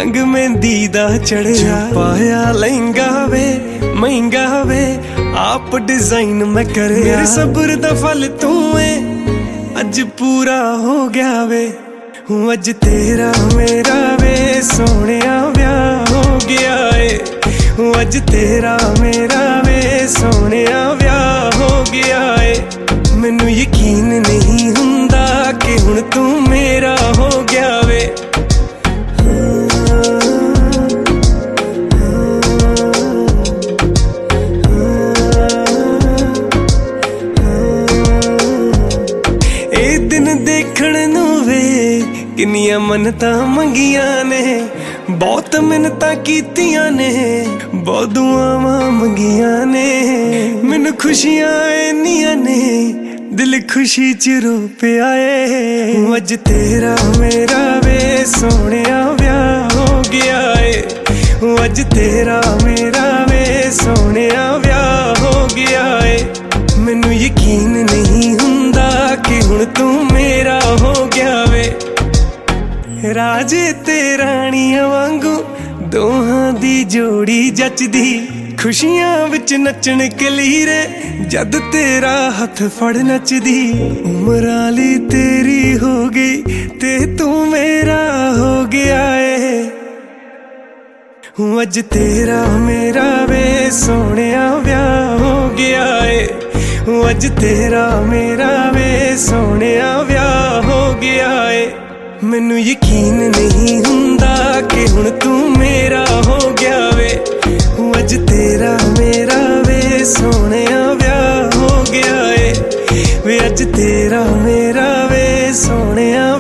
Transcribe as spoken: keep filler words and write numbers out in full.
रंग मेहंदी दा चढ़िया पाया लहंगा वे महंगा वे आप डिजाइन मैं कर मेरे सब्र दा फल तू है अज पूरा हो गया वे हूँ अज तेरा मेरा वे सोहणिया ब्याह हो गया है हूँ अज तेरा मेरा वे सोहणिया ब्याह हो गया है मैनू यकीन नहीं हुंदा कि हुण तू मेरा हो गया वे ए दिन देखण नूं वे किन्नियां मन्नतां मंगियां ने बहुत मिन्नतां कीतियां ने बहुत दुआवां मंगियां ने मैनू खुशियां इन्नियां ने दिल खुशी च रो पिया है अज तेरा मेरा वे सोहणिया ब्याह हो गया है अज तेरा मेरा वे सोहणिया ब्याह हो गया है मैनू यकीन नहीं हुंदा कि हुण तू मेरा हो गया वे राजे ते राणियां वांगू दोहां दी जोड़ी जचदी खुशियां विच नचण कलीरे जद तेरा हथ फड़ नचदी उमराली तेरी हो गई ते तू मेरा हो गया है हूँ अज तेरा मेरा वे सोहणिया ब्याह हो गया है हूँ अज तेरा मेरा वे सोहणिया ब्याह हो गया है मैनू यकीन नहीं हुंदा कि हुण तू मेरा हो गया वे हूँ अज तेरा मेरा वे सोहणिया ब्याह हो गया है वे अज तेरा मेरा वे सोहणिया